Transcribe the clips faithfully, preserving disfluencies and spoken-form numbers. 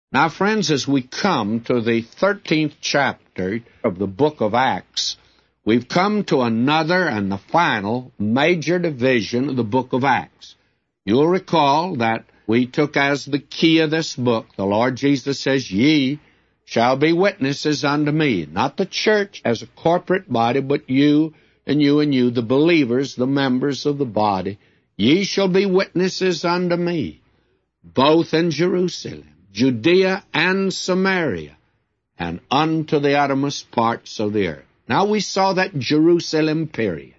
Now, friends, as we come to the thirteenth chapter of the book of Acts, we've come to another and the final major division of the book of Acts. You'll recall that we took as the key of this book, the Lord Jesus says, "Ye shall be witnesses unto me," not the church as a corporate body, but you and you and you, the believers, the members of the body. "Ye shall be witnesses unto me, both in Jerusalem, Judea, and Samaria, and unto the uttermost parts of the earth." Now we saw that Jerusalem period.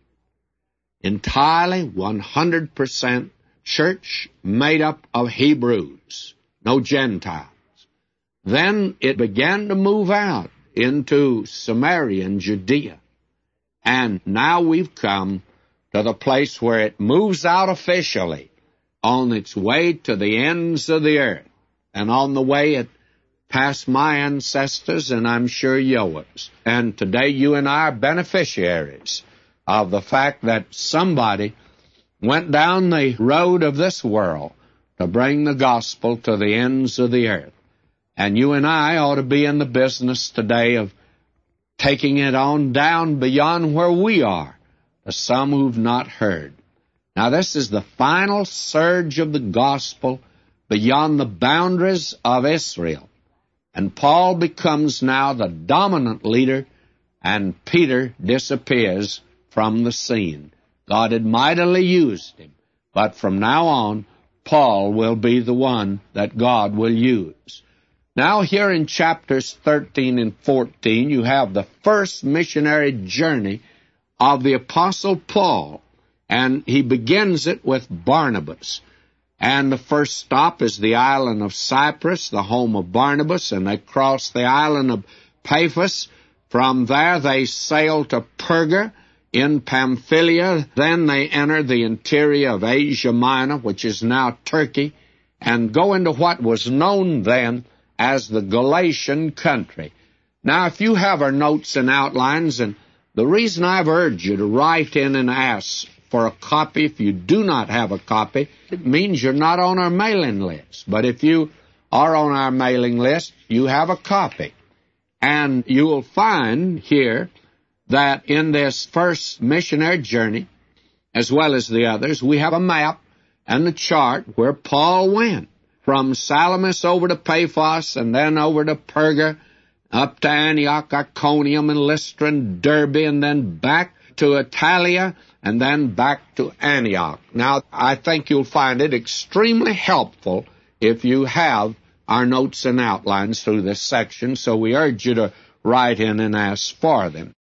Entirely, one hundred percent church made up of Hebrews, no Gentiles. Then it began to move out into Samaria and Judea. And now we've come to the place where it moves out officially on its way to the ends of the earth. And on the way it passed my ancestors, and I'm sure yours. And today you and I are beneficiaries of the fact that somebody went down the road of this world to bring the gospel to the ends of the earth. And you and I ought to be in the business today of taking it on down beyond where we are to some who've not heard. Now, this is the final surge of the gospel beyond the boundaries of Israel. And Paul becomes now the dominant leader, and Peter disappears from the scene. God had mightily used him, but from now on, Paul will be the one that God will use. Now here in chapters thirteen and fourteen, you have the first missionary journey of the Apostle Paul, and he begins it with Barnabas. And the first stop is the island of Cyprus, the home of Barnabas, and they cross the island of Paphos. From there they sail to Perga in Pamphylia. Then they enter the interior of Asia Minor, which is now Turkey, and go into what was known then as the Galatian country. Now, if you have our notes and outlines, and the reason I've urged you to write in and ask for a copy, if you do not have a copy, it means you're not on our mailing list. But if you are on our mailing list, you have a copy. And you will find here that in this first missionary journey, as well as the others, we have a map and the chart where Paul went, from Salamis over to Paphos, and then over to Perga, up to Antioch, Iconium, and Lystra, and Derbe, and then back to Italia, and then back to Antioch. Now, I think you'll find it extremely helpful if you have our notes and outlines through this section, so we urge you to write in and ask for them.